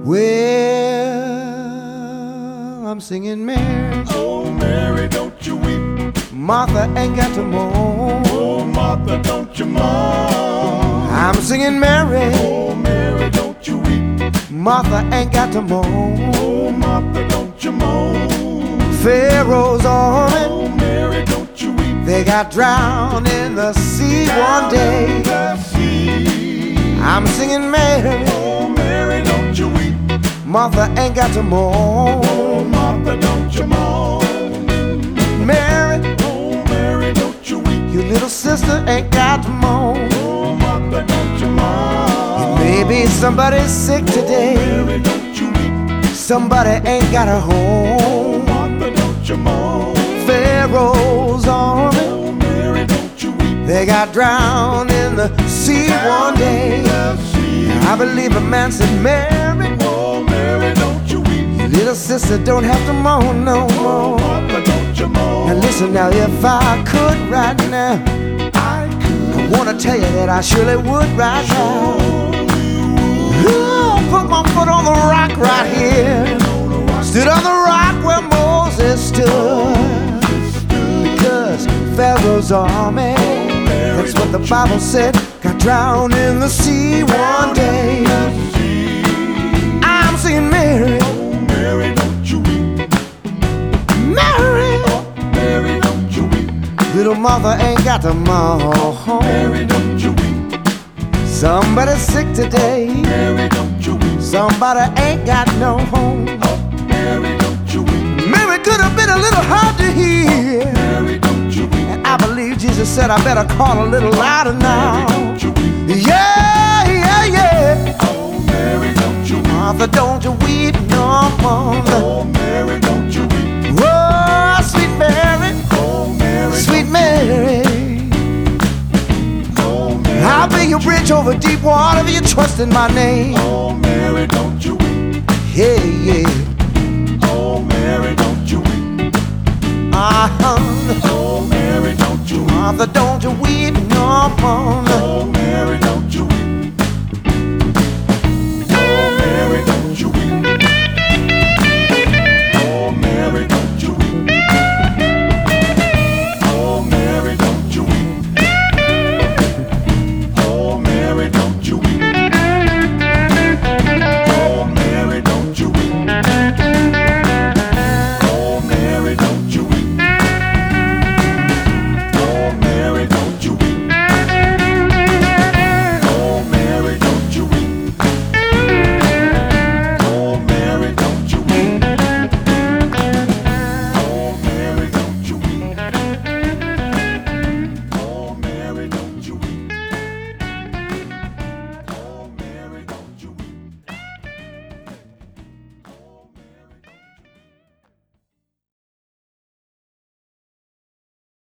Well, I'm singing Mary. Oh, Mary, don't you weep. Martha ain't got to moan. Oh, Martha, don't you mourn. I'm singing Mary. Oh, Mary, don't you weep. Martha ain't got to moan. Oh, Martha, don't you mourn. Pharaoh's army, Oh, Mary, don't you weep. they got drowned in the sea one day. The sea. I'm singing Mary. Oh, Mary, don't you weep. Martha ain't got to moan. Oh, Martha, don't you mourn. Mary, Oh, Mary, don't you weep. your little sister ain't got to moan. Oh, Martha, don't you mourn. Maybe somebody's sick today. Mary, don't you weep. Somebody ain't got a home. Martha, don't you mourn. Pharaoh's army, Oh, Mary, don't you weep. they got drowned in the sea one day. The sea. I believe a man said, Mary, Oh, Mary, don't you weep. your little sister don't have to moan no more. Martha, don't you mourn. Now listen now, if I could right now, I could. I wanna tell you that I surely would right now. Ooh, put my foot on the rock right here. Stood on the rock where Moses stood. Because Pharaoh's army, that's what the Bible said, got drowned in the sea one day. I'm singing Mary. Oh, Mary, don't you weep. Mary, Mary, don't you weep. little Martha ain't got to moan. Mary, don't you weep. Somebody's sick today. Mary, don't you weep. Somebody ain't got no home. Mary, don't you weep. Mary could have been a little hard to hear. Mary, don't you weep. And I believe Jesus said I better call a little louder now. Don't you weep. Yeah, yeah, yeah. Oh, Mary, don't you weep. Martha, don't you weep no more. Oh, Mary, don't you weep. Whoa, sweet Mary, Oh, Mary, sweet Mary. oh, Mary. I'll be your bridge over deep water if you trust in my name. Oh, Mary, don't you weep. Yeah, yeah. Oh, Mary, don't you weep. Uh-huh. Oh, Mary, don't you weep. Martha, don't you weep no more. Oh, Mary,